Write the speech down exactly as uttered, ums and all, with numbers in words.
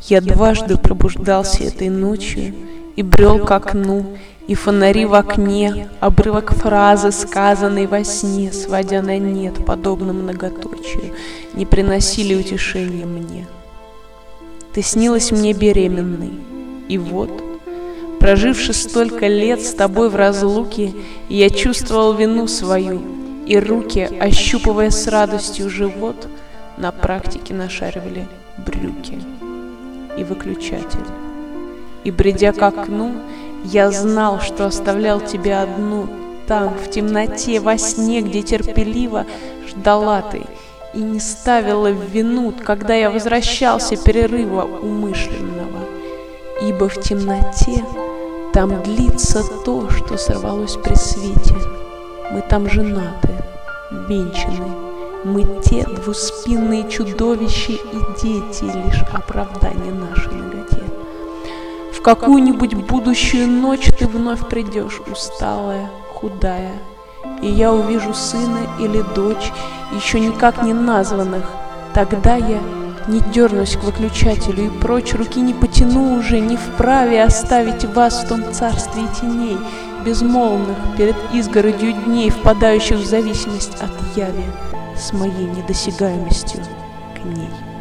Я дважды пробуждался этой ночью и брел к окну, и фонари в окне, обрывок фразы, сказанной во сне, сводя на нет, подобно многоточию, не приносили утешения мне. Ты снилась мне беременной, и вот, проживши столько лет с тобой в разлуке, я чувствовал вину свою, и руки, ощупывая с радостью живот, на практике нашаривали брюки и выключатель. И, бредя к окну, я знал, что оставлял тебя одну там, в темноте, во сне, где терпеливо ждала ты, и не ставила в вину, когда я возвращался перерыва умышленного. Ибо в темноте там длится то, что сорвалось при свете. Мы там женаты, венчаны, мы те двуспинные чудовища и дети, лишь оправдание нашей наготе. В какую-нибудь будущую ночь ты вновь придешь, усталая, худая, и я увижу сына или дочь, еще никак не названных. Тогда я не дернусь к выключателю и прочь руки не потяну уже, не вправе оставить вас в том царстве теней, безмолвных перед изгородью дней, впадающих в зависимость от яви с моей недосягаемостью к ней.